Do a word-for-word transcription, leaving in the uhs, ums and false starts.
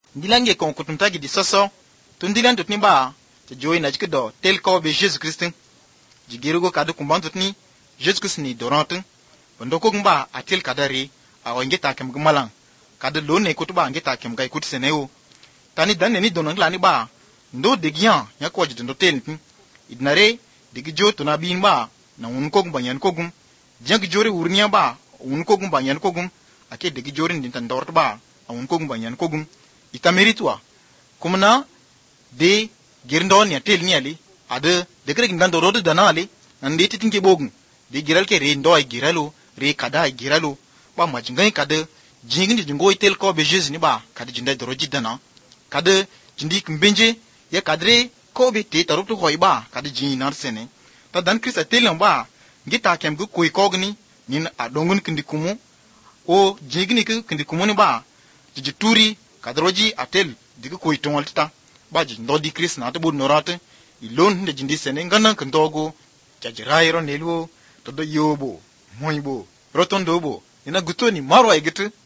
ndilange kon kutumta gidi soso tundilan tutni ba te joy na jikdo tel ko be Jesus Christ jigirugo kadu kumban tutni Jesus Christ ni dorant bondoko ngba atil kadari a wangeta kem gmalang kadu lone kutuba ngeta kem gai kut seneo tani dan ni donon lani ba ndo degian yakwa jindo tel idnare digi jo tuna bin ba na unko gumba yan kogum jang jore urniya ba unko gumba yan kogum ake digi jore ndin tan dort ba unko gumba yan kogum ita meritwa kumna de girndon ya tel ni ali ade de kre ndan do rodo dana ali nande titinke bogun de giral ke re ndo ay giralo re kada ay giralo ba majingai kada jingini jingo tel ko be Jesus ni ba kada jinda do roji dana kada jindi kumbenje ya kadre ko be te tarup to hoiba kada jini nar sene ta dan krista telan ba ngita kem gu koy kogni nin adongun kindi kumu o jingini ke kindi kumu ni ba jiji turi kadroji atel diga koy tongolta ba ji ndodi kris na to bud norate ilon de jindi sene ngana kandogo jajirairo nelwo to do yobo moibo rotondo bo ina gutoni maro ay gitu